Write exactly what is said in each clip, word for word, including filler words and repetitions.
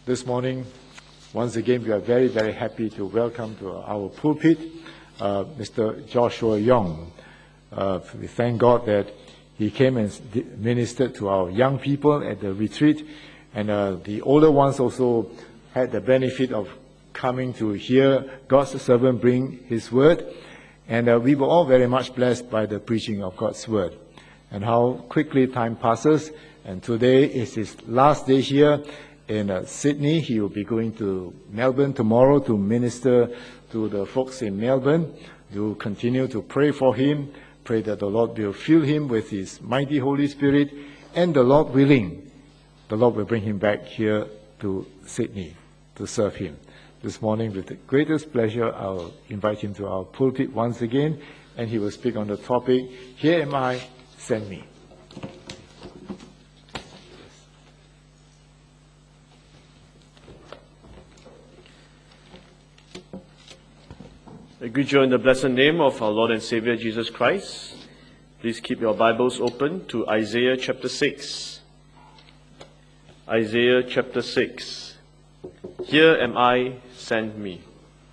this morning, once again, we are very, very happy to welcome to our pulpit uh, Mister Joshua Yong. Uh, we thank God that he came and ministered to our young people at the retreat, and uh, the older ones also had the benefit of coming to hear God's servant bring his word. And uh, we were all very much blessed by the preaching of God's word. And how quickly time passes. And today is his last day here in uh, Sydney. He will be going to Melbourne tomorrow to minister to the folks in Melbourne. You continue to pray for him. Pray that the Lord will fill him with his mighty Holy Spirit. And the Lord willing, the Lord will bring him back here to Sydney to serve him. This morning, with the greatest pleasure, I'll invite him to our pulpit once again, and he will speak on the topic, Here Am I, Send Me. I greet you in the blessed name of our Lord and Savior Jesus Christ. Please keep your Bibles open to Isaiah chapter six. Isaiah chapter six. Here am I, send me.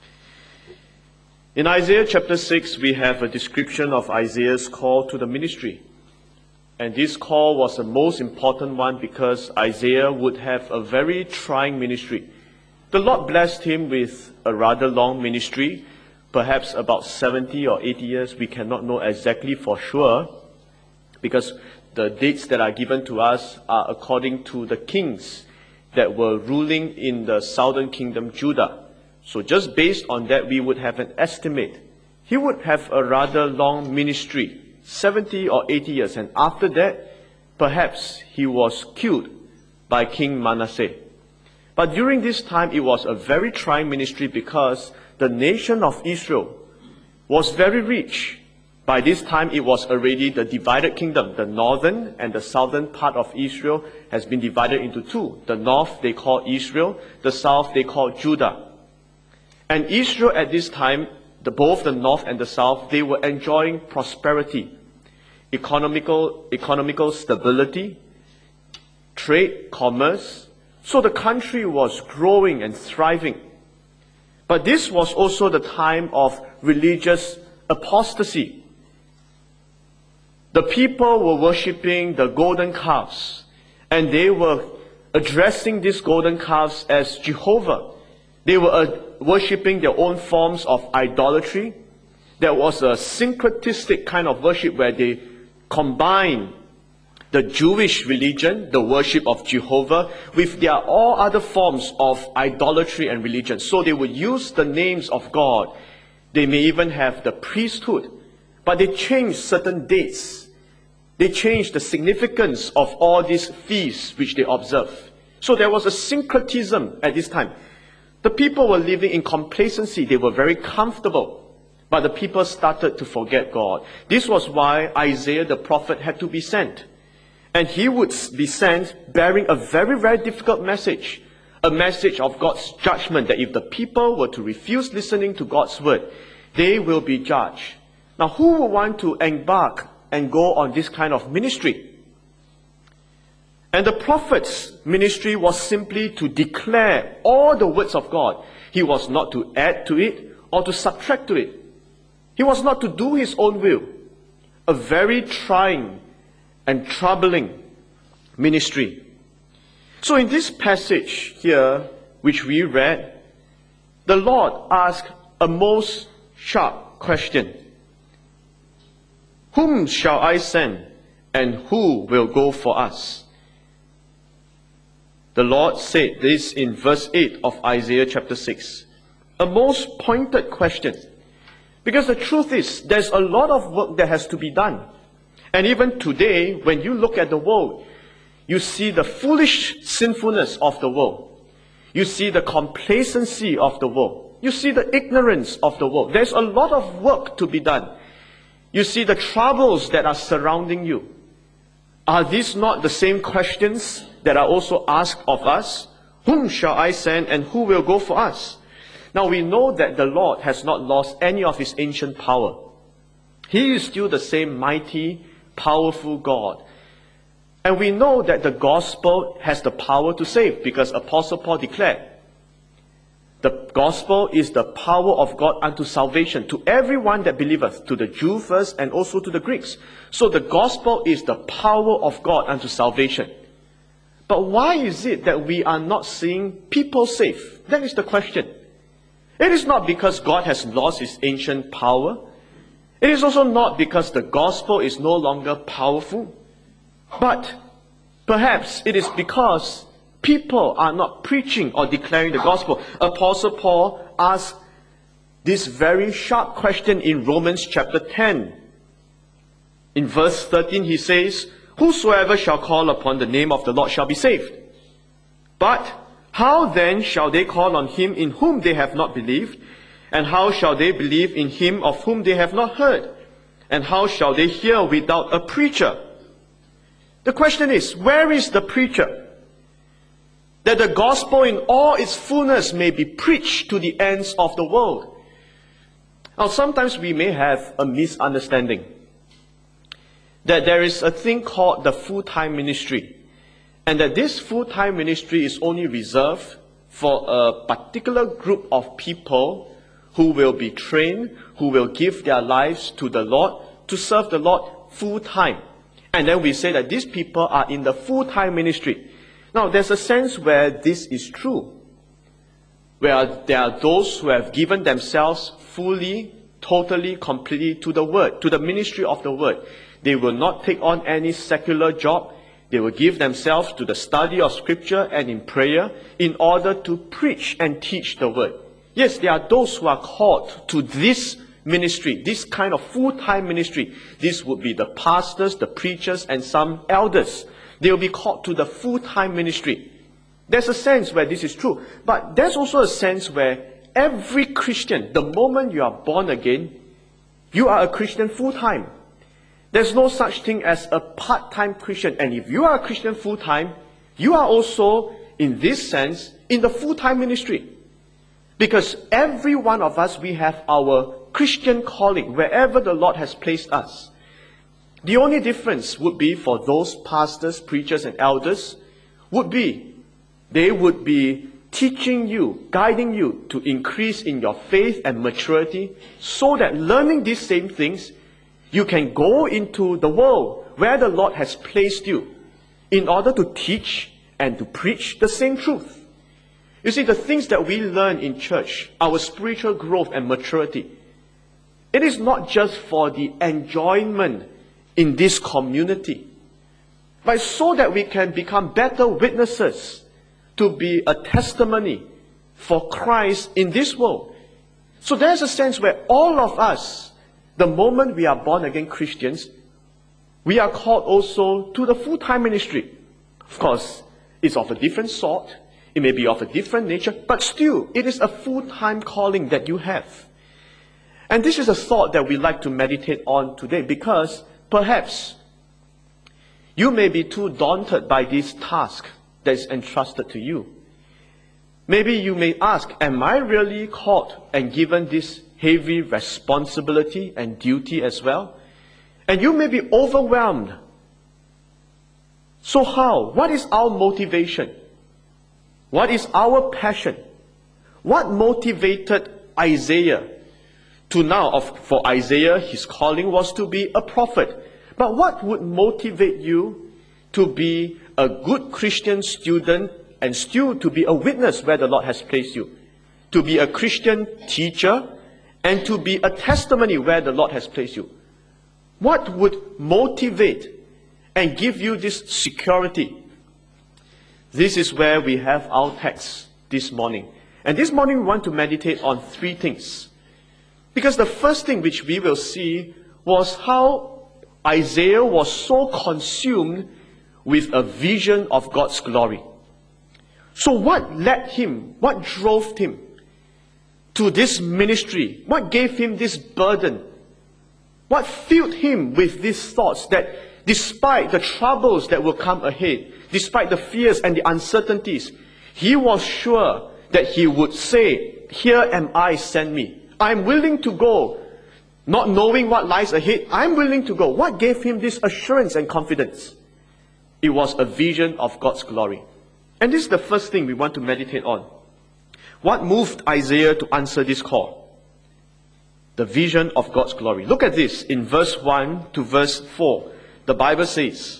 In Isaiah chapter six, we have a description of Isaiah's call to the ministry. And this call was the most important one because Isaiah would have a very trying ministry. The Lord blessed him with a rather long ministry, perhaps about seventy or eighty years. We cannot know exactly for sure, because the dates that are given to us are according to the kings that were ruling in the southern kingdom, Judah. So just based on that, we would have an estimate. He would have a rather long ministry, seventy or eighty years. And after that, perhaps he was killed by King Manasseh. But during this time, it was a very trying ministry because the nation of Israel was very rich. By this time, it was already the divided kingdom. The northern and the southern part of Israel has been divided into two. The north they call Israel, the south they call Judah. And Israel at this time, the, both the north and the south, they were enjoying prosperity, economical, economical stability, trade, commerce. So the country was growing and thriving. But this was also the time of religious apostasy. The people were worshipping the golden calves, and they were addressing these golden calves as Jehovah. They were uh, worshipping their own forms of idolatry. There was a syncretistic kind of worship where they combined the Jewish religion, the worship of Jehovah, with their all other forms of idolatry and religion. So they would use the names of God. They may even have the priesthood. But they changed certain dates. They changed the significance of all these feasts which they observe. So there was a syncretism at this time. The people were living in complacency. They were very comfortable. But the people started to forget God. This was why Isaiah the prophet had to be sent. And he would be sent bearing a very, very difficult message. A message of God's judgment, that if the people were to refuse listening to God's word, they will be judged. Now, who would want to embark and go on this kind of ministry? And the prophet's ministry was simply to declare all the words of God. He was not to add to it or to subtract to it. He was not to do his own will. A very trying and troubling ministry. So in this passage here, which we read, the Lord asked a most sharp question. Whom shall I send, and who will go for us? The Lord said this in verse eight of Isaiah chapter six. A most pointed question. Because the truth is, there's a lot of work that has to be done. And even today, when you look at the world, you see the foolish sinfulness of the world. You see the complacency of the world. You see the ignorance of the world. There's a lot of work to be done. You see the troubles that are surrounding you. Are these not the same questions that are also asked of us? Whom shall I send, and who will go for us? Now we know that the Lord has not lost any of his ancient power. He is still the same mighty, powerful God. And we know that the gospel has the power to save, because Apostle Paul declared, the gospel is the power of God unto salvation to everyone that believeth, to the Jew first and also to the Greeks. So the gospel is the power of God unto salvation. But why is it that we are not seeing people saved? That is the question. It is not because God has lost his ancient power. It is also not because the gospel is no longer powerful. But perhaps it is because people are not preaching or declaring the gospel. Apostle Paul asked this very sharp question in Romans chapter ten. In verse thirteen he says, whosoever shall call upon the name of the Lord shall be saved. But how then shall they call on him in whom they have not believed? And how shall they believe in him of whom they have not heard? And how shall they hear without a preacher? The question is, where is the preacher? That the gospel in all its fullness may be preached to the ends of the world. Now, sometimes we may have a misunderstanding that there is a thing called the full-time ministry, and that this full-time ministry is only reserved for a particular group of people who will be trained, who will give their lives to the Lord, to serve the Lord full-time. And then we say that these people are in the full-time ministry. Now, there's a sense where this is true, where there are those who have given themselves fully, totally, completely to the Word, to the ministry of the Word. They will not take on any secular job. They will give themselves to the study of Scripture and in prayer in order to preach and teach the Word. Yes, there are those who are called to this ministry, this kind of full-time ministry. This would be the pastors, the preachers, and some elders. They will be called to the full-time ministry. There's a sense where this is true. But there's also a sense where every Christian, the moment you are born again, you are a Christian full-time. There's no such thing as a part-time Christian. And if you are a Christian full-time, you are also, in this sense, in the full-time ministry. Because every one of us, we have our Christian calling wherever the Lord has placed us. The only difference would be for those pastors, preachers, and elders, would be they would be teaching you, guiding you to increase in your faith and maturity, so that learning these same things, you can go into the world where the Lord has placed you in order to teach and to preach the same truth. You see, the things that we learn in church, our spiritual growth and maturity, it is not just for the enjoyment in this community, but so that we can become better witnesses, to be a testimony for Christ in this world. So there's a sense where all of us, the moment we are born again Christians, we are called also to the full-time ministry. Of course, it's of a different sort, it may be of a different nature, but still, it is a full-time calling that you have. And this is a thought that we like to meditate on today, because perhaps you may be too daunted by this task that is entrusted to you. Maybe you may ask, am I really called and given this heavy responsibility and duty as well? And you may be overwhelmed. So how? What is our motivation? What is our passion? What motivated Isaiah to now, of, for Isaiah, his calling was to be a prophet. But what would motivate you to be a good Christian student and still to be a witness where the Lord has placed you? To be a Christian teacher and to be a testimony where the Lord has placed you? What would motivate and give you this security? This is where we have our text this morning. And this morning we want to meditate on three things. Because the first thing which we will see was how Isaiah was so consumed with a vision of God's glory. So what led him, what drove him to this ministry? What gave him this burden? What filled him with these thoughts that despite the troubles that will come ahead, despite the fears and the uncertainties, he was sure that he would say, "Here am I, send me. I'm willing to go." Not knowing what lies ahead, I'm willing to go. What gave him this assurance and confidence? It was a vision of God's glory. And this is the first thing we want to meditate on. What moved Isaiah to answer this call? The vision of God's glory. Look at this in verse one to verse four. The Bible says,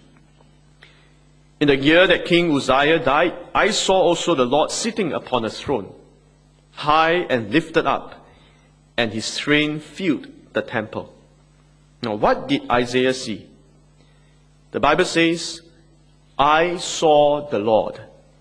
"In the year that King Uzziah died, I saw also the Lord sitting upon a throne, high and lifted up, and his train filled the temple." Now, what did Isaiah see? The Bible says, "I saw the Lord."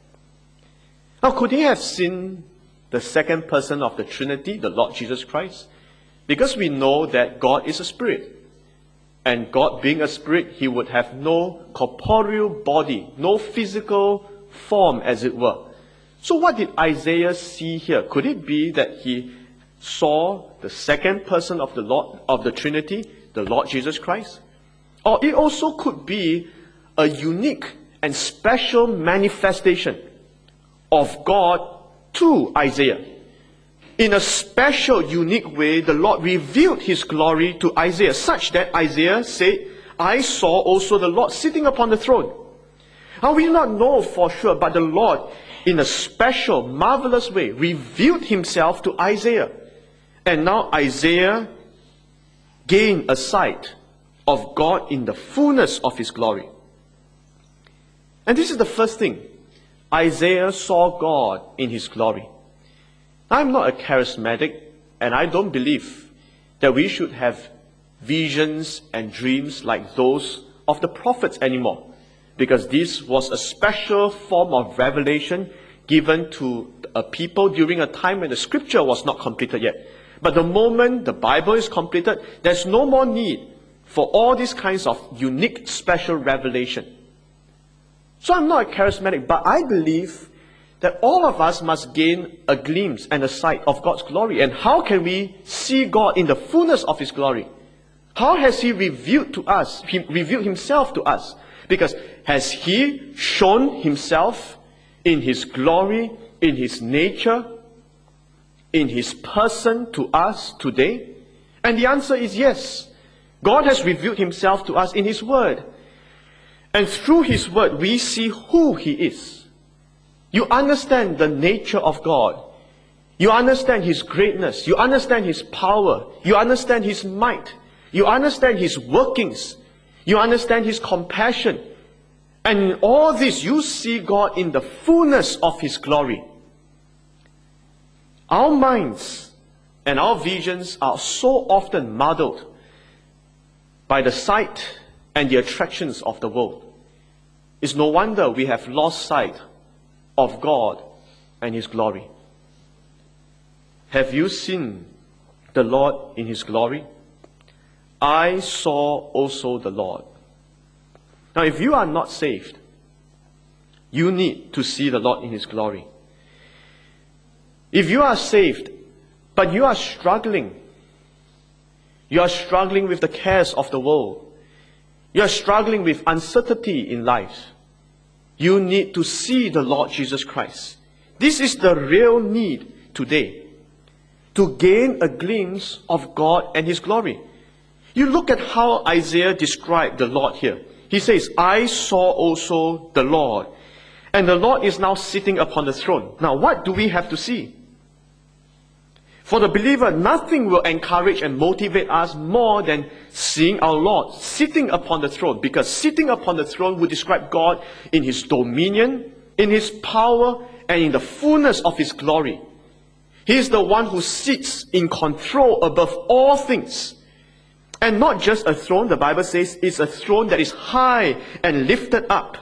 Now, could he have seen the second person of the Trinity, the Lord Jesus Christ? Because we know that God is a spirit. And God being a spirit, he would have no corporeal body, no physical form, as it were. So what did Isaiah see here? Could it be that he saw the second person of the Lord, of the Trinity, the Lord Jesus Christ? Or it also could be a unique and special manifestation of God to Isaiah. In a special, unique way, the Lord revealed his glory to Isaiah, such that Isaiah said, "I saw also the Lord sitting upon the throne." Now we do not know for sure, but the Lord, in a special, marvelous way, revealed himself to Isaiah. And now Isaiah gained a sight of God in the fullness of his glory. And this is the first thing. Isaiah saw God in his glory. I'm not a charismatic, and I don't believe that we should have visions and dreams like those of the prophets anymore, because this was a special form of revelation given to a people during a time when the scripture was not completed yet. But the moment the Bible is completed, there's no more need for all these kinds of unique, special revelation. So I'm not a charismatic, but I believe that all of us must gain a glimpse and a sight of God's glory. And how can we see God in the fullness of his glory? How has he revealed to us, he revealed himself to us? Because has he shown himself in his glory, in his nature, in his person to us today? And the answer is yes. God has revealed himself to us in his word. And through his word, we see who he is. You understand the nature of God. You understand his greatness. You understand his power. You understand his might. You understand his workings. You understand his compassion. And in all this, you see God in the fullness of his glory. Our minds and our visions are so often muddled by the sight and the attractions of the world. It's no wonder we have lost sight of God and his glory. Have you seen the Lord in his glory? I saw also the Lord. Now, if you are not saved, you need to see the Lord in his glory. If you are saved, but you are struggling, you are struggling with the cares of the world, you are struggling with uncertainty in life, you need to see the Lord Jesus Christ. This is the real need today, to gain a glimpse of God and his glory. You look at how Isaiah described the Lord here. He says, I saw also the Lord. And the Lord is now sitting upon the throne. Now, what do we have to see? For the believer, nothing will encourage and motivate us more than seeing our Lord sitting upon the throne. Because sitting upon the throne would describe God in his dominion, in his power, and in the fullness of his glory. He is the one who sits in control above all things. And not just a throne, the Bible says, it's a throne that is high and lifted up.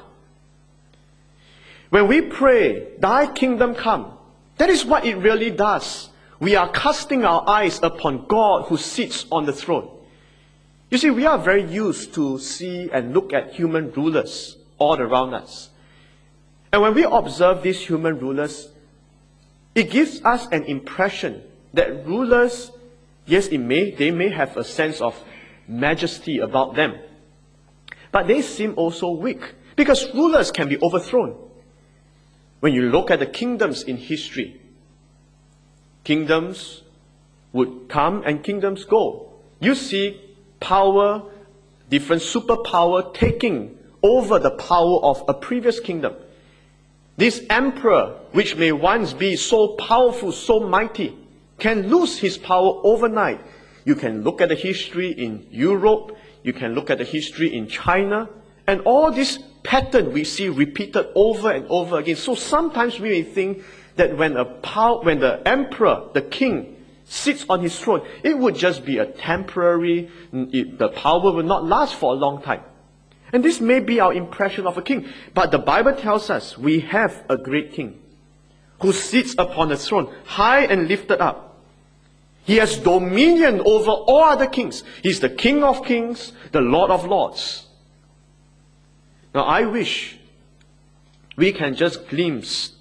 When we pray, thy kingdom come, that is what it really does. We are casting our eyes upon God who sits on the throne. You see, we are very used to see and look at human rulers all around us. And when we observe these human rulers, it gives us an impression that rulers, yes, it may, they may have a sense of majesty about them. But they seem also weak, because rulers can be overthrown. When you look at the kingdoms in history, kingdoms would come and kingdoms go. You see power, different superpower taking over the power of a previous kingdom. This emperor, which may once be so powerful, so mighty, can lose his power overnight. You can look at the history in Europe, you can look at the history in China, and all this pattern we see repeated over and over again. So sometimes we may think that when a power, when the emperor, the king, sits on his throne, it would just be a temporary, it, the power will not last for a long time. And this may be our impression of a king. But the Bible tells us we have a great king who sits upon the throne, high and lifted up. He has dominion over all other kings. He's the King of kings, the Lord of lords. Now I wish we can just glimpse,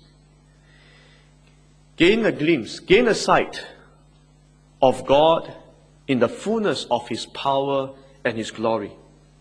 gain a glimpse, gain a sight of God in the fullness of His power and His glory.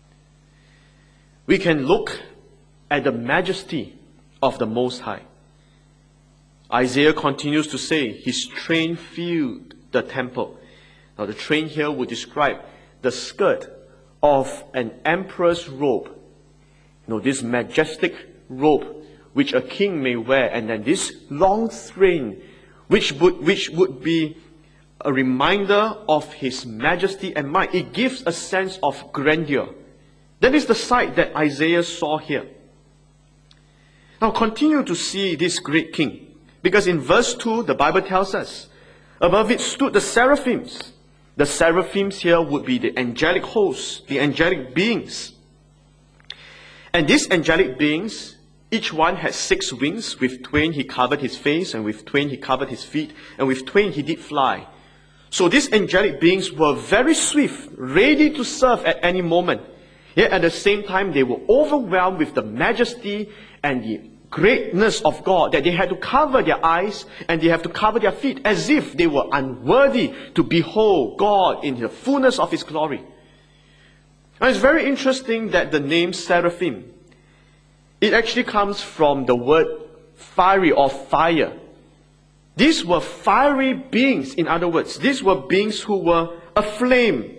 We can look at the majesty of the Most High. Isaiah continues to say, His train filled the temple. Now the train here would describe the skirt of an emperor's robe. You know, this majestic robe which a king may wear, and then this long train which would, which would be a reminder of His majesty and might. It gives a sense of grandeur. That is the sight that Isaiah saw here. Now continue to see this great king, because in verse two the Bible tells us, above it stood the seraphims. The seraphims here would be the angelic hosts, the angelic beings. And these angelic beings, each one had six wings. With twain he covered his face, and with twain he covered his feet, and with twain he did fly. So these angelic beings were very swift, ready to serve at any moment. Yet at the same time, they were overwhelmed with the majesty and the greatness of God, that they had to cover their eyes and they have to cover their feet, as if they were unworthy to behold God in the fullness of His glory. Now it's very interesting that the name seraphim, it actually comes from the word fiery or fire. These were fiery beings, in other words. These were beings who were aflame,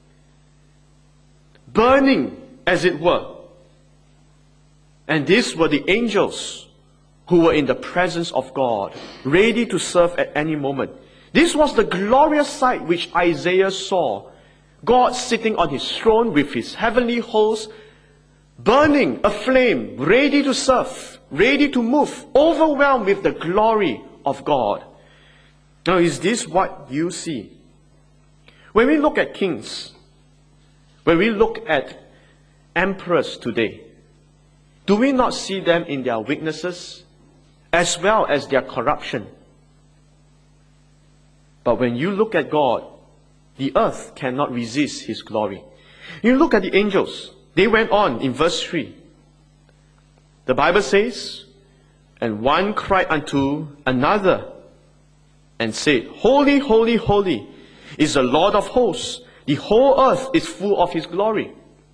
burning, as it were. And these were the angels who were in the presence of God, ready to serve at any moment. This was the glorious sight which Isaiah saw. God sitting on His throne with His heavenly hosts, burning, aflame, ready to serve, ready to move, overwhelmed with the glory of God. Now, is this what you see? When we look at kings, when we look at emperors today, do we not see them in their weaknesses as well as their corruption? But when you look at God, the earth cannot resist His glory. You look at the angels. They went on in verse three. The Bible says, and one cried unto another and said, Holy, holy, holy is the Lord of hosts. The whole earth is full of His glory.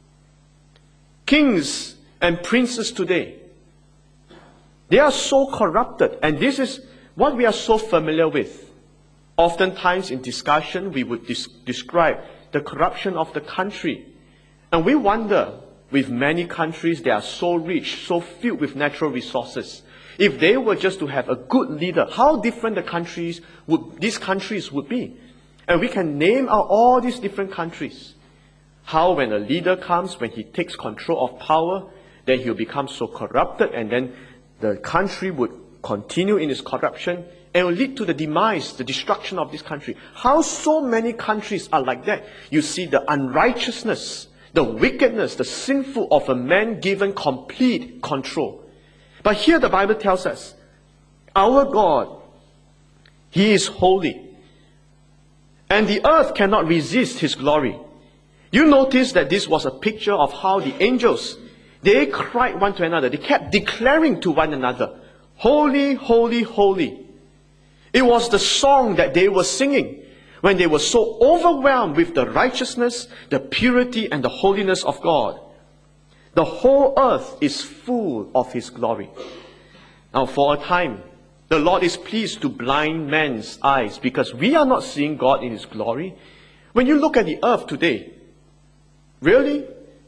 Kings and princes today, they are so corrupted, and this is what we are so familiar with. Oftentimes in discussion, we would dis- describe the corruption of the country. And we wonder, with many countries, they are so rich, so filled with natural resources. If they were just to have a good leader, how different the countries would, these countries would be. And we can name out all these different countries. How when a leader comes, when he takes control of power, then he'll become so corrupted, and then the country would continue in its corruption, and will lead to the demise, the destruction of this country. How so many countries are like that? You see the unrighteousness, the wickedness, the sinful of a man given complete control. But here the Bible tells us, our God, He is holy, and the earth cannot resist His glory. You notice that this was a picture of how the angels, they cried one to another. They kept declaring to one another, Holy, holy, holy. It was the song that they were singing when they were so overwhelmed with the righteousness, the purity, and the holiness of God. The whole earth is full of His glory. Now for a time, the Lord is pleased to blind man's eyes because we are not seeing God in His glory. When you look at the earth today, really,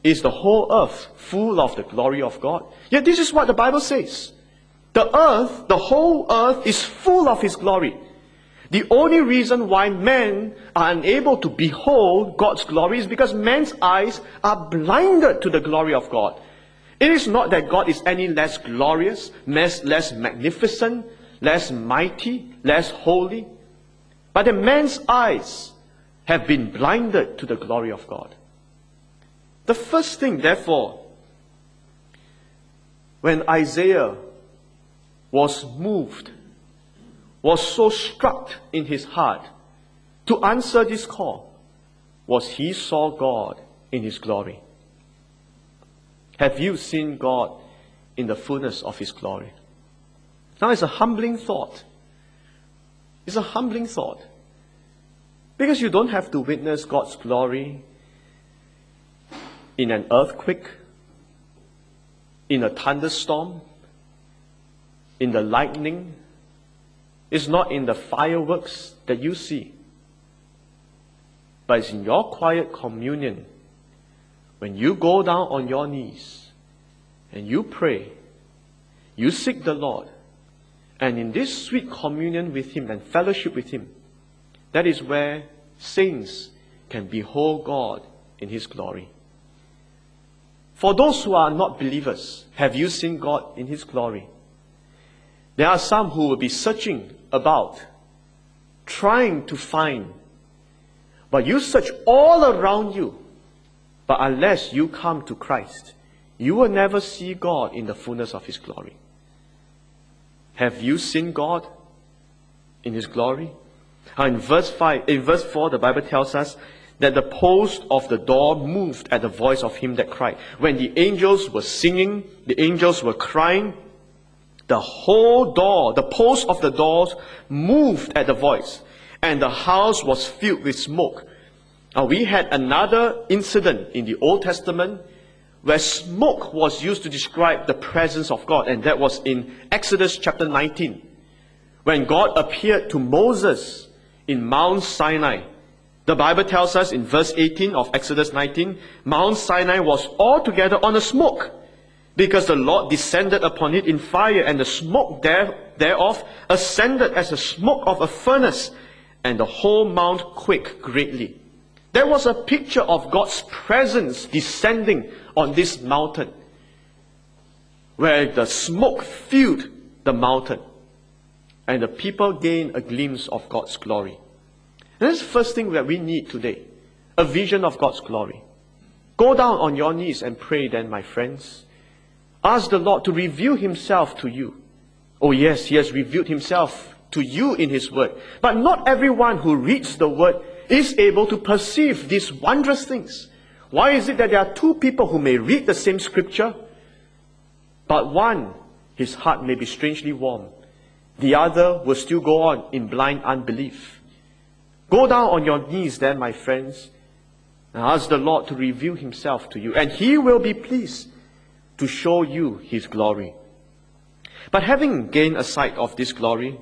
is the whole earth full of the glory of God? Yet this is what the Bible says. The earth, the whole earth is full of His glory. The only reason why men are unable to behold God's glory is because men's eyes are blinded to the glory of God. It is not that God is any less glorious, less, less magnificent, less mighty, less holy, but that man's eyes have been blinded to the glory of God. The first thing, therefore, when Isaiah was moved, was so struck in his heart to answer this call, was he saw God in His glory. Have you seen God in the fullness of His glory? Now it's a humbling thought. It's a humbling thought. Because you don't have to witness God's glory in an earthquake, in a thunderstorm, in the lightning. It's not in the fireworks that you see, but it's in your quiet communion. When you go down on your knees and you pray, you seek the Lord, and in this sweet communion with Him and fellowship with Him, that is where saints can behold God in His glory. For those who are not believers, have you seen God in His glory? There are some who will be searching about, trying to find, but you search all around you, but unless you come to Christ, you will never see God in the fullness of His glory. Have you seen God in His glory? In verse five, in verse four, the Bible tells us that the post of the door moved at the voice of Him that cried. When the angels were singing, the angels were crying, the whole door, the post of the doors moved at the voice, and the house was filled with smoke. Now, we had another incident in the Old Testament where smoke was used to describe the presence of God, and that was in Exodus chapter nineteen, when God appeared to Moses in Mount Sinai. The Bible tells us in verse eighteen of Exodus nineteen, Mount Sinai was altogether on a smoke, because the Lord descended upon it in fire, and the smoke there, thereof ascended as the smoke of a furnace, and the whole mount quaked greatly. There was a picture of God's presence descending on this mountain, where the smoke filled the mountain, and the people gained a glimpse of God's glory. And that's the first thing that we need today, a vision of God's glory. Go down on your knees and pray then, my friends. Ask the Lord to reveal Himself to you. Oh yes, He has revealed Himself to you in His Word. But not everyone who reads the Word is able to perceive these wondrous things. Why is it that there are two people who may read the same scripture, but one, his heart may be strangely warm. The other will still go on in blind unbelief. Go down on your knees then, my friends, and ask the Lord to reveal Himself to you, and He will be pleased to show you His glory. But having gained a sight of this glory,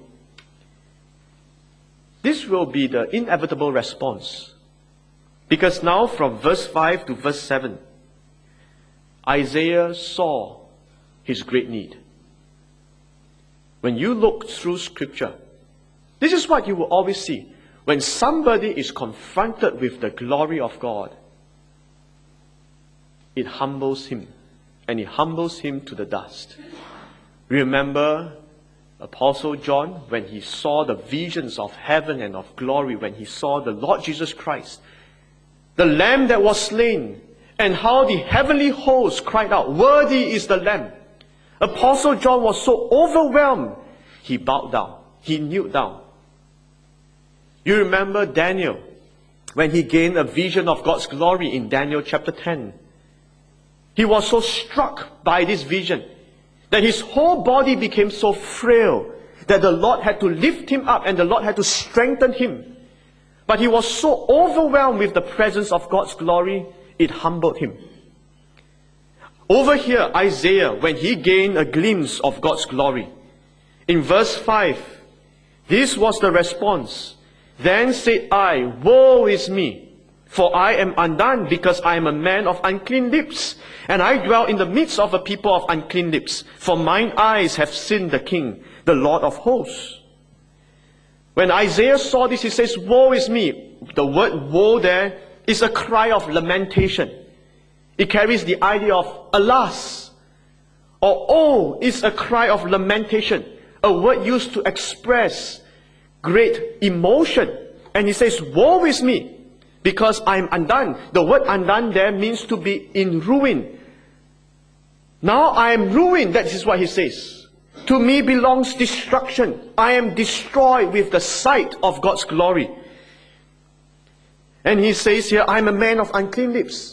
this will be the inevitable response. Because now from verse five to verse seven, Isaiah saw his great need. When you look through Scripture, this is what you will always see. When somebody is confronted with the glory of God, it humbles him, and it humbles him to the dust. Remember Apostle John, when he saw the visions of heaven and of glory, when he saw the Lord Jesus Christ, the Lamb that was slain, and how the heavenly host cried out, "Worthy is the Lamb." Apostle John was so overwhelmed, he bowed down, he knelt down. You remember Daniel, when he gained a vision of God's glory in Daniel chapter ten. He was so struck by this vision that his whole body became so frail that the Lord had to lift him up and the Lord had to strengthen him. But he was so overwhelmed with the presence of God's glory, it humbled him. Over here, Isaiah, when he gained a glimpse of God's glory, in verse five, this was the response. Then said I, woe is me, For I am undone, because I am a man of unclean lips, and I dwell in the midst of a people of unclean lips. For mine eyes have seen the King, the Lord of hosts. When Isaiah saw this, he says, woe is me. The word woe there is a cry of lamentation. It carries the idea of alas, or oh is a cry of lamentation, a word used to express great emotion. And he says, woe is me, because I am undone. The word undone there means to be in ruin. Now I am ruined, that is what he says. To me belongs destruction. I am destroyed with the sight of God's glory. And he says here, I am a man of unclean lips.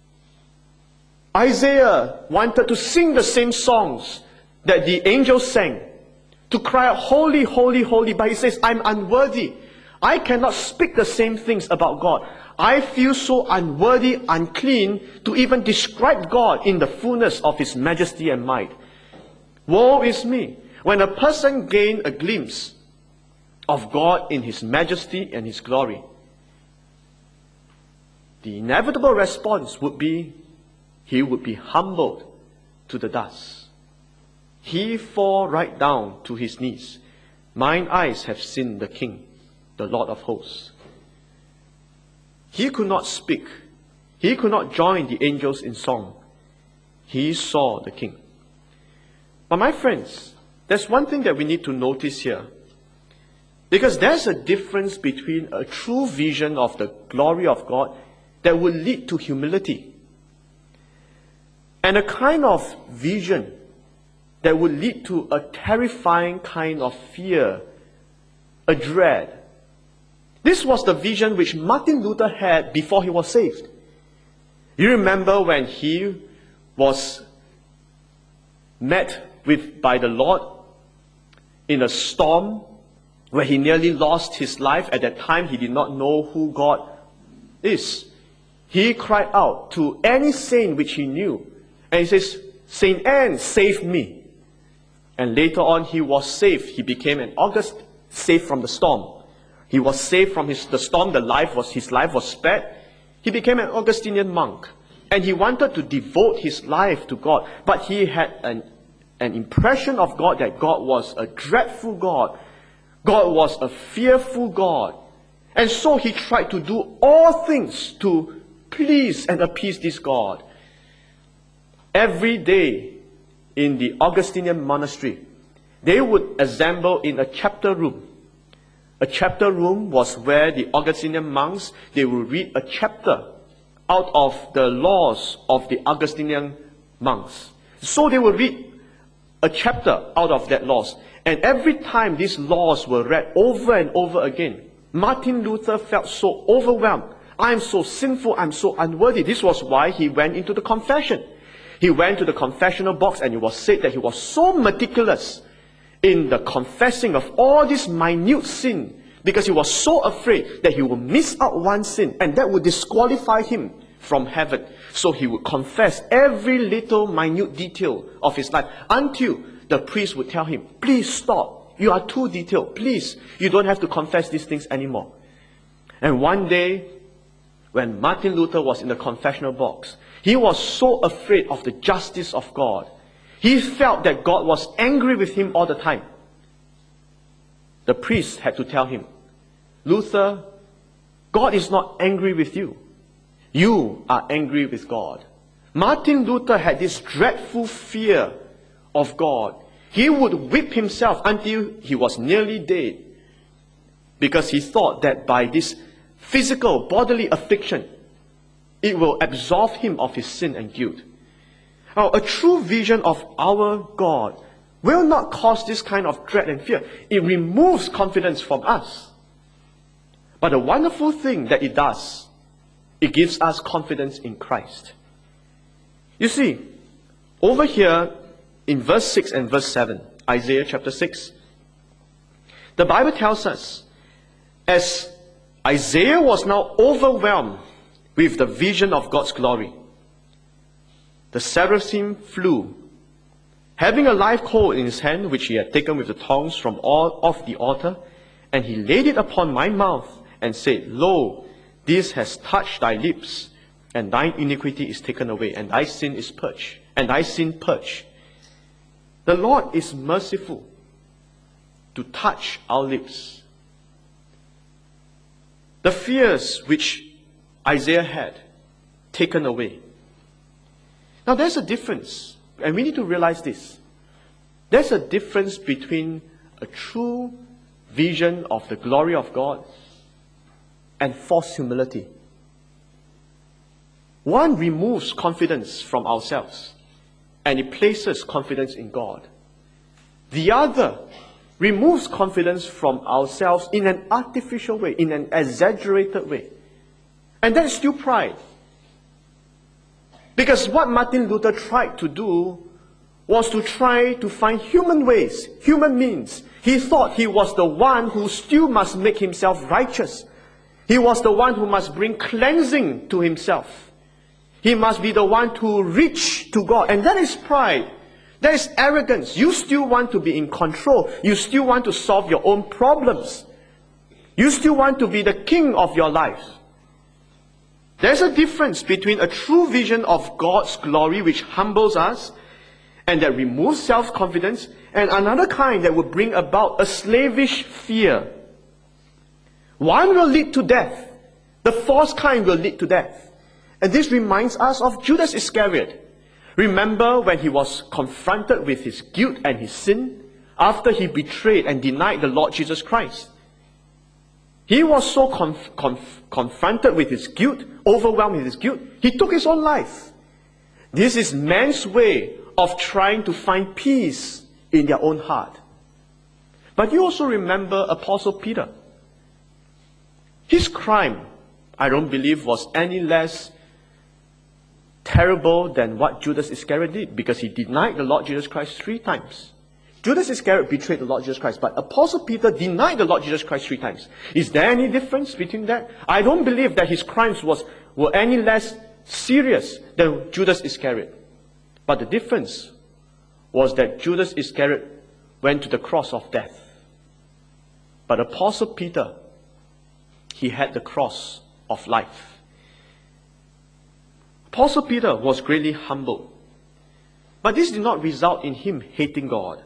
Isaiah wanted to sing the same songs that the angels sang, to cry out, holy, holy, holy, but he says, I'm unworthy. I cannot speak the same things about God. I feel so unworthy, unclean, to even describe God in the fullness of His majesty and might. Woe is me. When a person gains a glimpse of God in His majesty and His glory, the inevitable response would be, he would be humbled to the dust. He fall right down to his knees. Mine eyes have seen the King, the Lord of hosts. He could not speak. He could not join the angels in song. He saw the King. But my friends, there's one thing that we need to notice here. Because there's a difference between a true vision of the glory of God that will lead to humility, and a kind of vision that would lead to a terrifying kind of fear, a dread. This was the vision which Martin Luther had before he was saved. You remember when he was met with by the Lord in a storm where he nearly lost his life. At that time, he did not know who God is. He cried out to any saint which he knew, and he says, Saint Anne, save me. And later on, he was saved. He became an August, saved from the storm. He was saved from his, the storm. The life was, his life was spared. He became an Augustinian monk. And he wanted to devote his life to God. But he had an, an impression of God that God was a dreadful God. God was a fearful God. And so he tried to do all things to please and appease this God. Every day in the Augustinian monastery, they would assemble in a chapter room. A chapter room was where the Augustinian monks, they would read a chapter out of the laws of the Augustinian monks. So they would read a chapter out of that laws. And every time these laws were read over and over again, Martin Luther felt so overwhelmed. I'm so sinful, I'm so unworthy. This was why he went into the confession. He went to the confessional box, and it was said that he was so meticulous in the confessing of all this minute sin, because he was so afraid that he would miss out one sin, and that would disqualify him from heaven. So he would confess every little minute detail of his life, until the priest would tell him, please stop, you are too detailed, please, you don't have to confess these things anymore. And one day, when Martin Luther was in the confessional box, he was so afraid of the justice of God. He felt that God was angry with him all the time. The priest had to tell him, Luther, God is not angry with you. You are angry with God. Martin Luther had this dreadful fear of God. He would whip himself until he was nearly dead, because he thought that by this physical, bodily affliction, it will absolve him of his sin and guilt. Now, a true vision of our God will not cause this kind of dread and fear. It removes confidence from us. But the wonderful thing that it does, it gives us confidence in Christ. You see, over here in verse six and verse seven, Isaiah chapter six, the Bible tells us, as Isaiah was now overwhelmed with the vision of God's glory, the seraphim flew, having a live coal in his hand, which he had taken with the tongs from all off the altar, and he laid it upon my mouth, and said, Lo, this has touched thy lips, and thine iniquity is taken away, and thy sin is purged, and thy sin purged. The Lord is merciful to touch our lips. The fears which Isaiah had, taken away. Now there's a difference, and we need to realize this. There's a difference between a true vision of the glory of God and false humility. One removes confidence from ourselves, and it places confidence in God. The other removes confidence from ourselves in an artificial way, in an exaggerated way. And that is still pride. Because what Martin Luther tried to do was to try to find human ways, human means. He thought he was the one who still must make himself righteous. He was the one who must bring cleansing to himself. He must be the one to reach to God. And that is pride. That is arrogance. You still want to be in control. You still want to solve your own problems. You still want to be the king of your life. There's a difference between a true vision of God's glory, which humbles us and that removes self-confidence, and another kind that will bring about a slavish fear. One will lead to death. The false kind will lead to death. And this reminds us of Judas Iscariot. Remember when he was confronted with his guilt and his sin after he betrayed and denied the Lord Jesus Christ. He was so conf- conf- confronted with his guilt, overwhelmed with his guilt, he took his own life. This is man's way of trying to find peace in their own heart. But you also remember Apostle Peter. His crime, I don't believe, was any less terrible than what Judas Iscariot did, because he denied the Lord Jesus Christ three times. Judas Iscariot betrayed the Lord Jesus Christ, but Apostle Peter denied the Lord Jesus Christ three times. Is there any difference between that? I don't believe that his crimes was, were any less serious than Judas Iscariot. But the difference was that Judas Iscariot went to the cross of death. But Apostle Peter, he had the cross of life. Apostle Peter was greatly humbled. But this did not result in him hating God.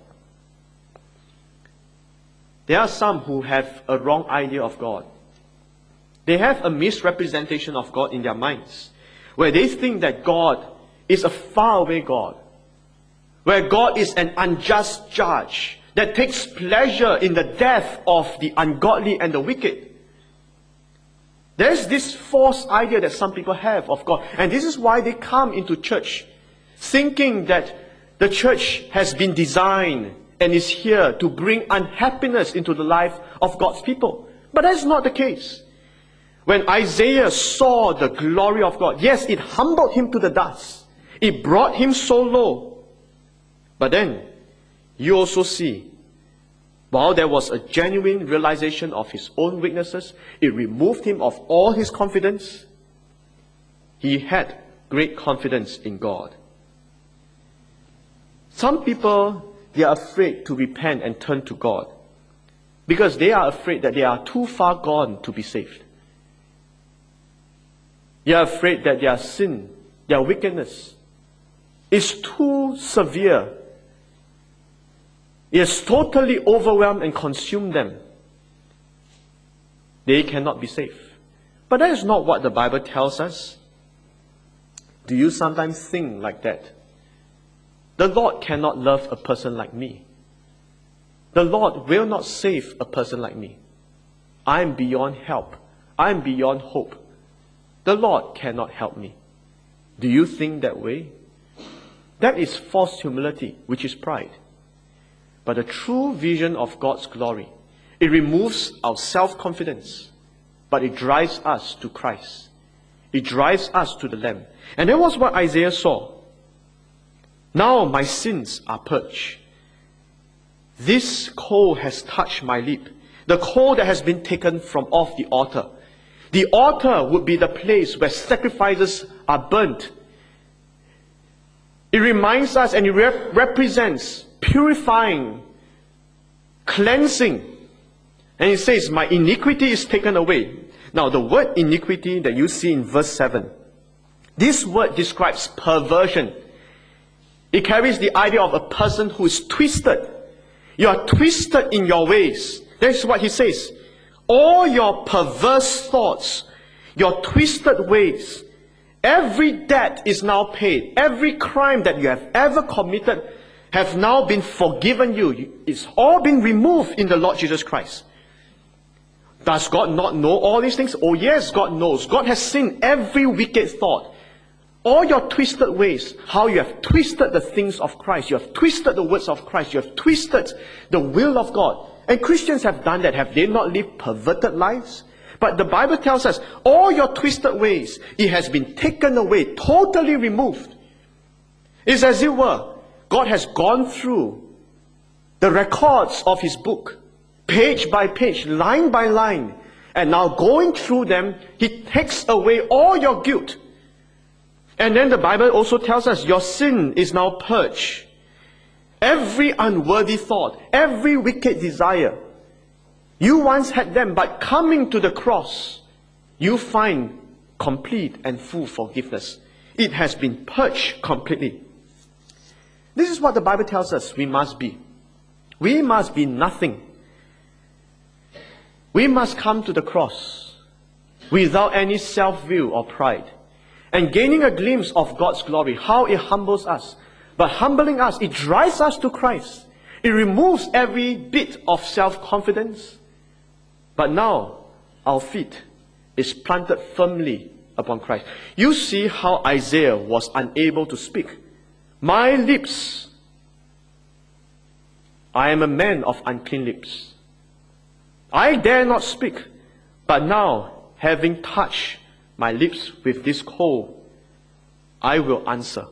There are some who have a wrong idea of God. They have a misrepresentation of God in their minds, where they think that God is a faraway God, where God is an unjust judge that takes pleasure in the death of the ungodly and the wicked. There's this false idea that some people have of God, and this is why they come into church thinking that the church has been designed and is here to bring unhappiness into the life of God's people. But that's not the case. When Isaiah saw the glory of God, yes, it humbled him to the dust. It brought him so low. But then, you also see, while there was a genuine realization of his own weaknesses, it removed him of all his confidence. He had great confidence in God. Some people, they are afraid to repent and turn to God because they are afraid that they are too far gone to be saved. They are afraid that their sin, their wickedness is too severe. It has totally overwhelmed and consumed them. They cannot be saved. But that is not what the Bible tells us. Do you sometimes think like that? The Lord cannot love a person like me. The Lord will not save a person like me. I am beyond help. I am beyond hope. The Lord cannot help me. Do you think that way? That is false humility, which is pride. But a true vision of God's glory, it removes our self-confidence, but it drives us to Christ. It drives us to the Lamb. And that was what Isaiah saw. Now my sins are purged. This coal has touched my lip, the coal that has been taken from off the altar. The altar would be the place where sacrifices are burnt. It reminds us and it rep- represents purifying, cleansing. And it says, my iniquity is taken away. Now, the word iniquity that you see in verse seven, this word describes perversion. It carries the idea of a person who is twisted. You are twisted in your ways. That's what he says. All your perverse thoughts, your twisted ways, every debt is now paid. Every crime that you have ever committed have now been forgiven you. It's all been removed in the Lord Jesus Christ. Does God not know all these things? Oh yes, God knows. God has seen every wicked thought. All your twisted ways, how you have twisted the things of Christ. You have twisted the words of Christ. You have twisted the will of God. And Christians have done that. Have they not lived perverted lives? But the Bible tells us, all your twisted ways, it has been taken away, totally removed. It's as it were, God has gone through the records of His book, page by page, line by line. And now going through them, He takes away all your guilt. And then the Bible also tells us, your sin is now purged. Every unworthy thought, every wicked desire, you once had them, but coming to the cross, you find complete and full forgiveness. It has been purged completely. This is what the Bible tells us we must be. We must be nothing. We must come to the cross without any self-will or pride, and gaining a glimpse of God's glory, how it humbles us. But humbling us, it drives us to Christ. It removes every bit of self-confidence. But now, our feet is planted firmly upon Christ. You see how Isaiah was unable to speak. My lips, I am a man of unclean lips. I dare not speak. But now, having touched my lips with this coal, I will answer.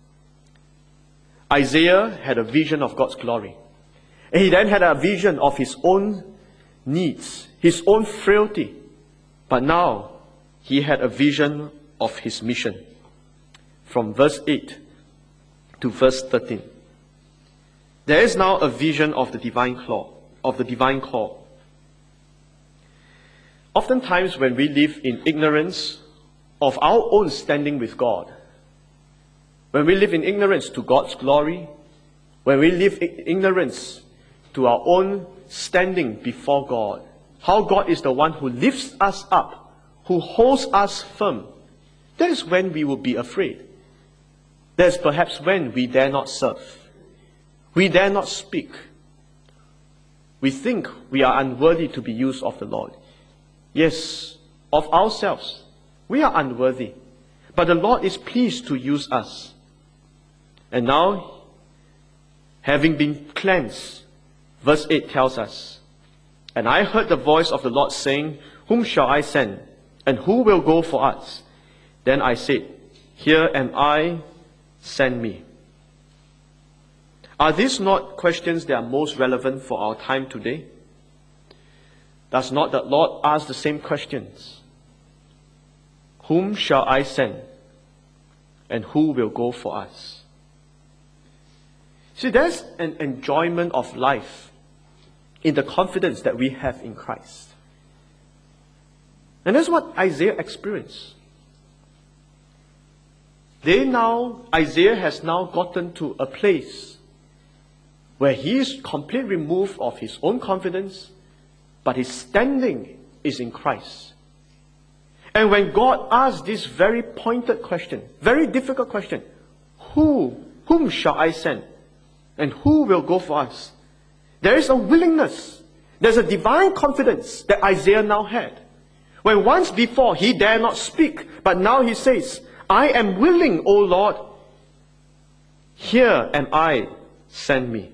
Isaiah had a vision of God's glory. And he then had a vision of his own needs, his own frailty. But now, he had a vision of his mission. From verse eight to verse thirteen. There is now a vision of the divine call, of the divine call. Oftentimes when we live in ignorance of our own standing with God, when we live in ignorance to God's glory, when we live in ignorance to our own standing before God, how God is the one who lifts us up, who holds us firm, that is when we will be afraid. That is perhaps when we dare not serve. We dare not speak. We think we are unworthy to be used of the Lord. Yes, of ourselves, we are unworthy. But the Lord is pleased to use us. And now, having been cleansed, verse eight tells us, and I heard the voice of the Lord saying, whom shall I send? And who will go for us? Then I said, here am I, send me. Are these not questions that are most relevant for our time today? Does not the Lord ask the same questions? Whom shall I send? And who will go for us? See, there's an enjoyment of life in the confidence that we have in Christ. And that's what Isaiah experienced. They now, Isaiah has now gotten to a place where he is completely removed of his own confidence, but his standing is in Christ. And when God asks this very pointed question, very difficult question, who, whom shall I send? And who will go for us? There is a willingness. There's a divine confidence that Isaiah now had. When once before he dare not speak, but now he says, I am willing, O Lord. Here am I, send me.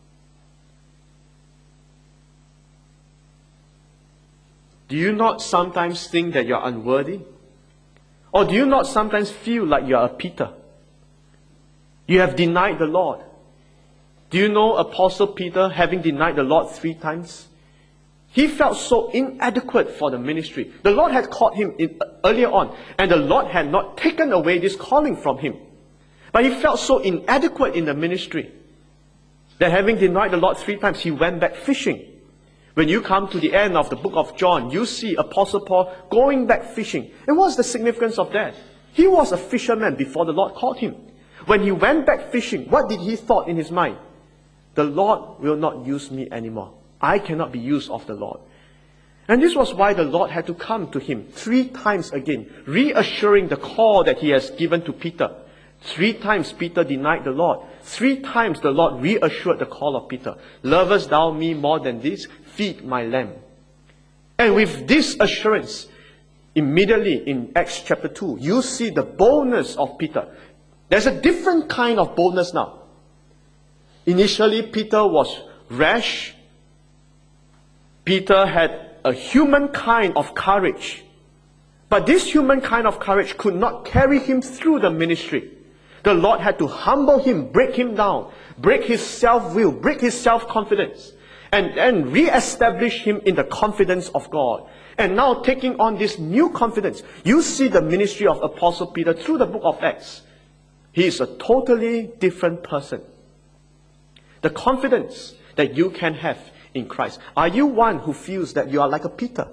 Do you not sometimes think that you're unworthy? Or do you not sometimes feel like you're a Peter? You have denied the Lord. Do you know Apostle Peter, having denied the Lord three times? He felt so inadequate for the ministry. The Lord had called him in, earlier on, and the Lord had not taken away this calling from him. But he felt so inadequate in the ministry that having denied the Lord three times, he went back fishing. When you come to the end of the book of John, you see Apostle Paul going back fishing. And what's the significance of that? He was a fisherman before the Lord called him. When he went back fishing, what did he thought in his mind? The Lord will not use me anymore. I cannot be used of the Lord. And this was why the Lord had to come to him three times again, reassuring the call that he has given to Peter. Three times Peter denied the Lord. Three times the Lord reassured the call of Peter. Lovest thou me more than this? Feed my lamb. And with this assurance, immediately in Acts chapter two, you see the boldness of Peter. There's a different kind of boldness now. Initially, Peter was rash. Peter had a human kind of courage. But this human kind of courage could not carry him through the ministry. The Lord had to humble him, break him down, break his self-will, break his self-confidence, and, and re-establish him in the confidence of God. And now taking on this new confidence, you see the ministry of Apostle Peter through the book of Acts. He is a totally different person. The confidence that you can have in Christ. Are you one who feels that you are like a Peter?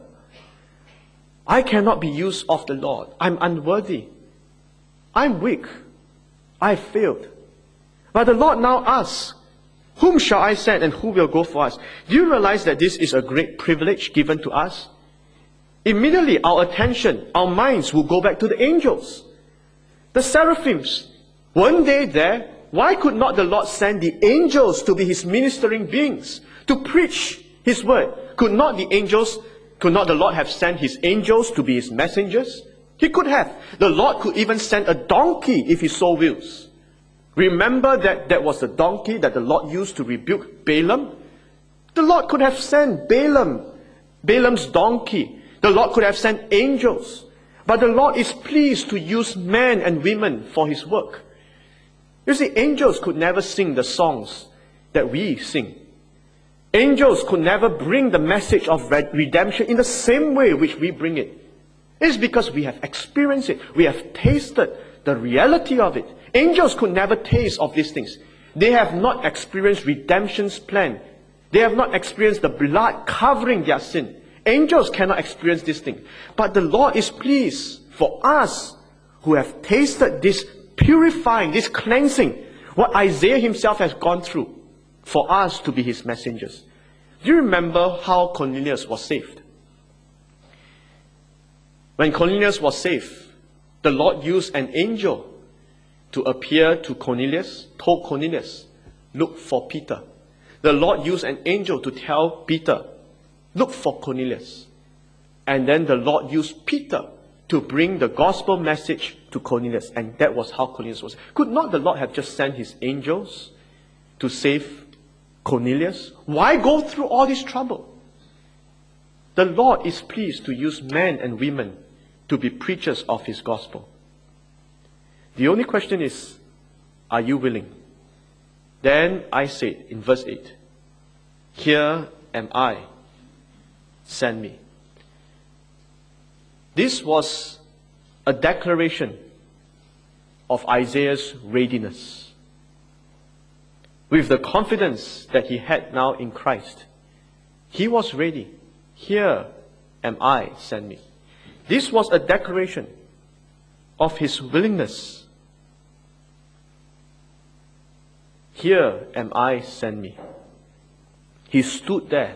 I cannot be used of the Lord. I'm unworthy. I'm weak. I failed. But the Lord now asks, whom shall I send and who will go for us? Do you realize that this is a great privilege given to us? Immediately our attention, our minds will go back to the angels. The seraphims. Weren't they there? Why could not the Lord send the angels to be His ministering beings, to preach His word? Could not the angels, could not the Lord have sent His angels to be His messengers? He could have. The Lord could even send a donkey if He so wills. Remember that that was the donkey that the Lord used to rebuke Balaam? The Lord could have sent Balaam, Balaam's donkey. The Lord could have sent angels. But the Lord is pleased to use men and women for His work. You see, angels could never sing the songs that we sing. Angels could never bring the message of redemption in the same way which we bring it. It's because we have experienced it. We have tasted the reality of it. Angels could never taste of these things. They have not experienced redemption's plan. They have not experienced the blood covering their sin. Angels cannot experience this thing. But the Lord is pleased for us who have tasted this purifying, this cleansing, what Isaiah himself has gone through, for us to be his messengers. Do you remember how Cornelius was saved? When Cornelius was saved, the Lord used an angel to appear to Cornelius, told Cornelius, look for Peter. The Lord used an angel to tell Peter, look for Cornelius. And then the Lord used Peter to bring the gospel message to Cornelius. And that was how Cornelius was. Could not the Lord have just sent his angels to save Cornelius? Why go through all this trouble? The Lord is pleased to use men and women to be preachers of his gospel. The only question is, are you willing? Then I said in verse eight, here am I, send me. This was a declaration of Isaiah's readiness. With the confidence that he had now in Christ, he was ready. Here am I, send me. This was a declaration of his willingness. Here am I, send me. He stood there,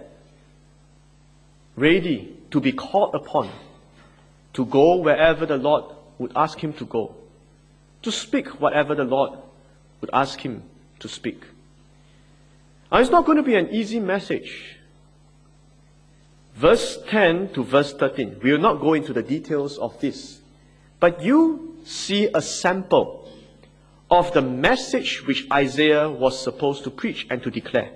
ready to be called upon, to go wherever the Lord would ask him to go, to speak whatever the Lord would ask him to speak. Now, it's not going to be an easy message. Verse ten to verse thirteen, we will not go into the details of this, but you see a sample of the message which Isaiah was supposed to preach and to declare.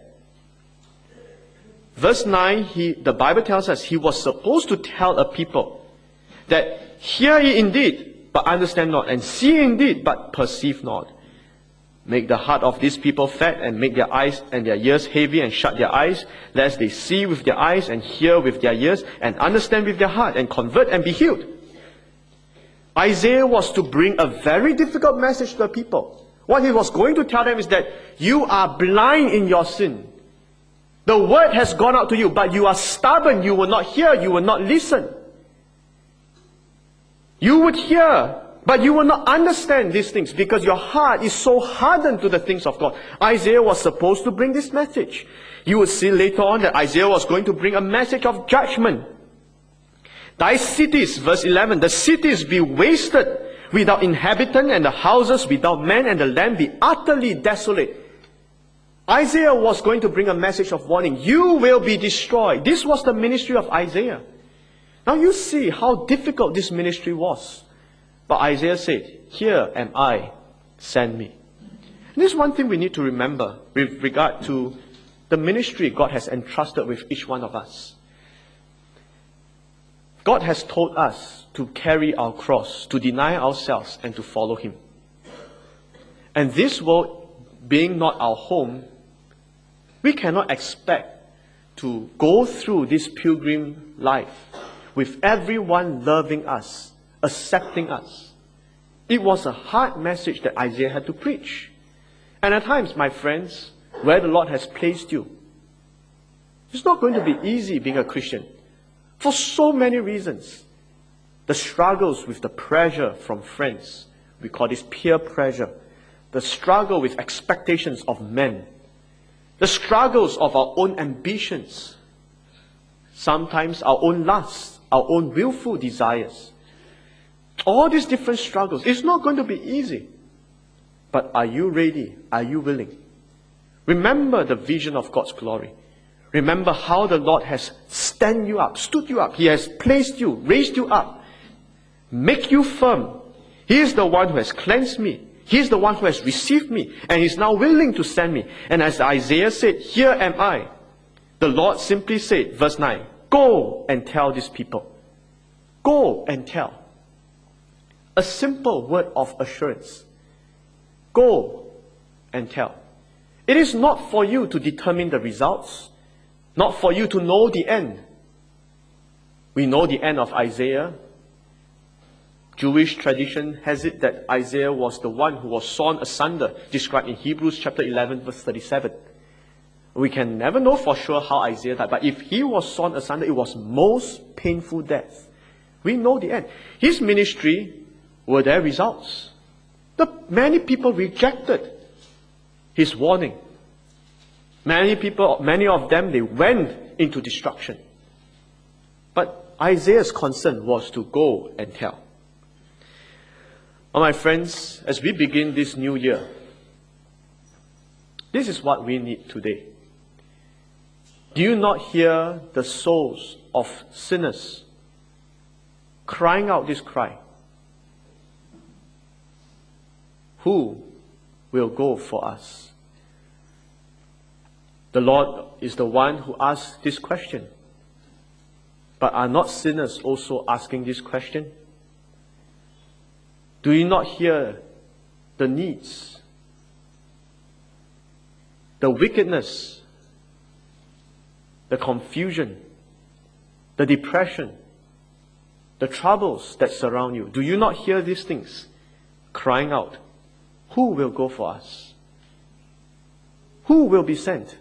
Verse nine, he, the Bible tells us he was supposed to tell a people that hear ye indeed, but understand not, and see indeed, but perceive not. Make the heart of these people fat, and make their eyes and their ears heavy, and shut their eyes, lest they see with their eyes, and hear with their ears, and understand with their heart, and convert and be healed. Isaiah was to bring a very difficult message to the people. What he was going to tell them is that you are blind in your sin. The word has gone out to you, but you are stubborn. You will not hear. You will not listen. You would hear, but you will not understand these things because your heart is so hardened to the things of God. Isaiah was supposed to bring this message. You will see later on that Isaiah was going to bring a message of judgment. Thy cities, verse eleven, the cities be wasted without inhabitant, and the houses without man, and the land be utterly desolate. Isaiah was going to bring a message of warning. You will be destroyed. This was the ministry of Isaiah. Now you see how difficult this ministry was. But Isaiah said, here am I, send me. And this is one thing we need to remember with regard to the ministry God has entrusted with each one of us. God has told us to carry our cross, to deny ourselves, and to follow Him. And this world being not our home, we cannot expect to go through this pilgrim life with everyone loving us, accepting us. It was a hard message that Isaiah had to preach. And at times, my friends, where the Lord has placed you, it's not going to be easy being a Christian. For so many reasons. The struggles with the pressure from friends. We call this peer pressure. The struggle with expectations of men. The struggles of our own ambitions. Sometimes our own lusts, our own willful desires. All these different struggles. It's not going to be easy. But are you ready? Are you willing? Remember the vision of God's glory. Remember how the Lord has stand you up, stood you up. He has placed you, raised you up, make you firm. He is the one who has cleansed me. He is the one who has received me, and He's now willing to send me. And as Isaiah said, here am I. The Lord simply said, verse nine, go and tell these people. Go and tell. A simple word of assurance. Go and tell. It is not for you to determine the results. Not for you to know the end. We know the end of Isaiah. Jewish tradition has it that Isaiah was the one who was sawn asunder, described in Hebrews chapter eleven, verse thirty-seven. We can never know for sure how Isaiah died, but if he was sawn asunder, it was most painful death. We know the end. His ministry, were there results? The many people rejected his warning. Many people, many of them, they went into destruction. But Isaiah's concern was to go and tell. Well, my friends, as we begin this new year, this is what we need today. Do you not hear the souls of sinners crying out this cry? Who will go for us? The Lord is the one who asks this question. But are not sinners also asking this question? Do you not hear the needs, the wickedness, the confusion, the depression, the troubles that surround you? Do you not hear these things crying out, who will go for us? Who will be sent?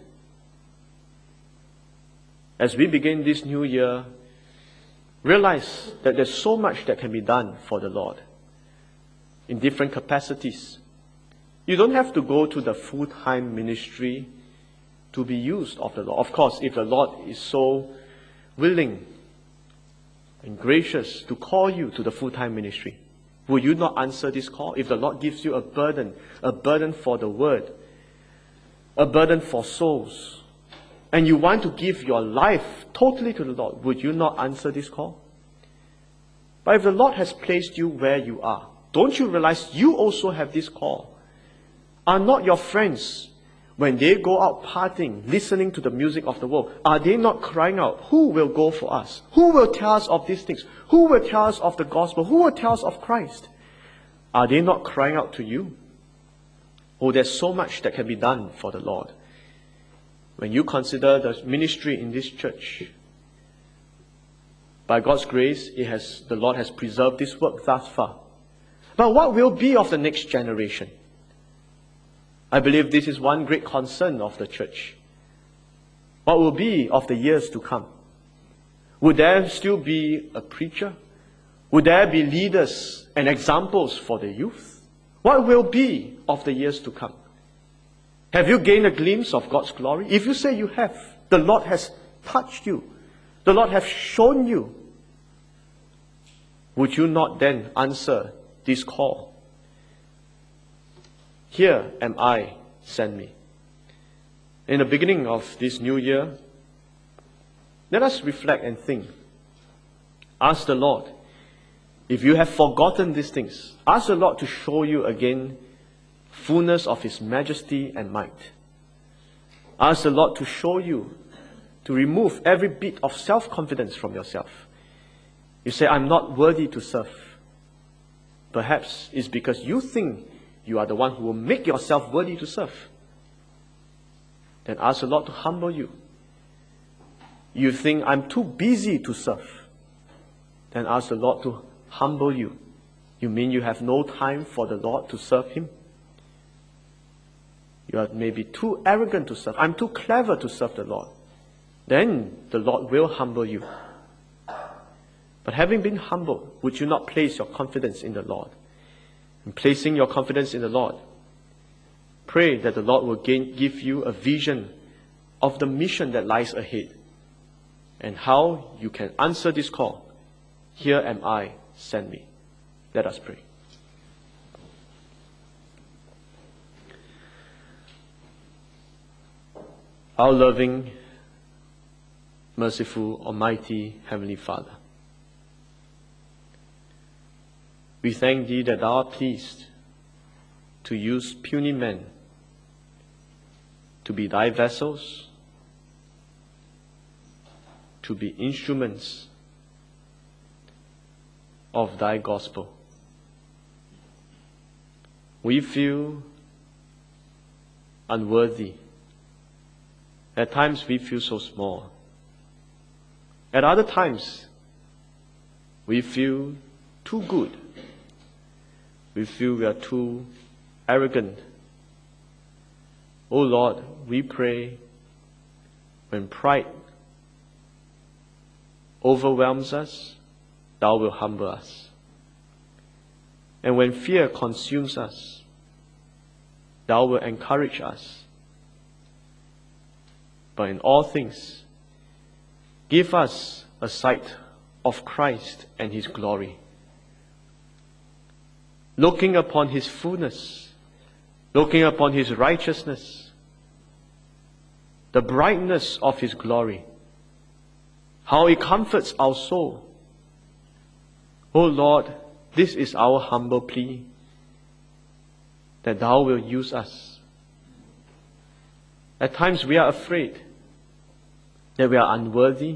As we begin this new year, realize that there's so much that can be done for the Lord in different capacities. You don't have to go to the full-time ministry to be used of the Lord. Of course, if the Lord is so willing and gracious to call you to the full-time ministry, will you not answer this call? If the Lord gives you a burden, a burden for the word, a burden for souls, and you want to give your life totally to the Lord, would you not answer this call? But if the Lord has placed you where you are, don't you realize you also have this call? Are not your friends, when they go out partying, listening to the music of the world, are they not crying out, who will go for us? Who will tell us of these things? Who will tell us of the gospel? Who will tell us of Christ? Are they not crying out to you? Oh, there's so much that can be done for the Lord. When you consider the ministry in this church, by God's grace, it has, the Lord has preserved this work thus far. But what will be of the next generation? I believe this is one great concern of the church. What will be of the years to come? Would there still be a preacher? Would there be leaders and examples for the youth? What will be of the years to come? Have you gained a glimpse of God's glory? If you say you have, the Lord has touched you, the Lord has shown you, would you not then answer this call? Here am I, send me. In the beginning of this new year, let us reflect and think. Ask the Lord, if you have forgotten these things, ask the Lord to show you again fullness of His majesty and might. Ask the Lord to show you, to remove every bit of self-confidence from yourself. You say, I'm not worthy to serve. Perhaps it's because you think you are the one who will make yourself worthy to serve. Then ask the Lord to humble you. You think, I'm too busy to serve. Then ask the Lord to humble you. You mean you have no time for the Lord to serve Him? You are maybe too arrogant to serve. I'm too clever to serve the Lord. Then the Lord will humble you. But having been humbled, would you not place your confidence in the Lord? And placing your confidence in the Lord, pray that the Lord will gain, give you a vision of the mission that lies ahead and how you can answer this call. Here am I, send me. Let us pray. Our loving, merciful, almighty Heavenly Father, we thank Thee that Thou art pleased to use puny men to be Thy vessels, to be instruments of Thy gospel. We feel unworthy. At times we feel so small. At other times, we feel too good. We feel we are too arrogant. Oh Lord, we pray when pride overwhelms us, Thou will humble us. And when fear consumes us, Thou will encourage us. But in all things, give us a sight of Christ and His glory. Looking upon His fullness, looking upon His righteousness, the brightness of His glory, how it comforts our soul. Oh Lord, this is our humble plea, that Thou will use us. At times we are afraid that we are unworthy,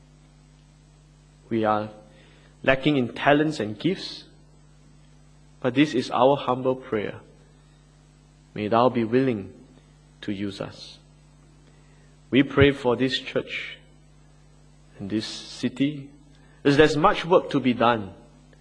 we are lacking in talents and gifts, but this is our humble prayer. May Thou be willing to use us. We pray for this church and this city, as there's much work to be done.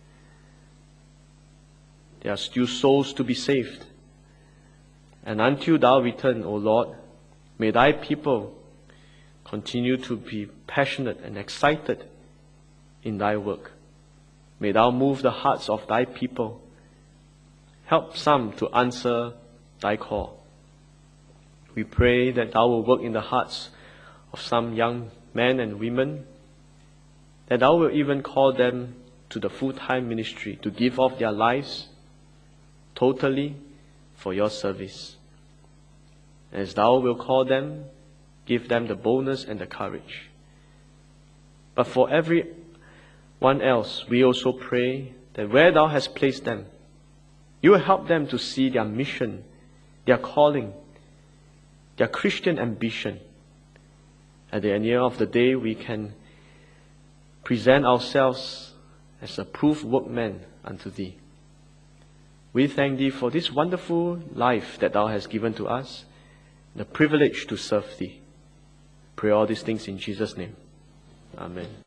There are still souls to be saved. And until Thou return, O Lord, may Thy people continue to be passionate and excited in Thy work. May Thou move the hearts of Thy people. Help some to answer Thy call. We pray that Thou will work in the hearts of some young men and women, that Thou will even call them to the full-time ministry, to give off their lives totally for Your service. As Thou will call them, give them the boldness and the courage. But for everyone else, we also pray that where Thou hast placed them, You will help them to see their mission, their calling, their Christian ambition. At the end of the day, we can present ourselves as approved workmen unto Thee. We thank Thee for this wonderful life that Thou hast given to us, the privilege to serve Thee. Pray all these things in Jesus' name. Amen.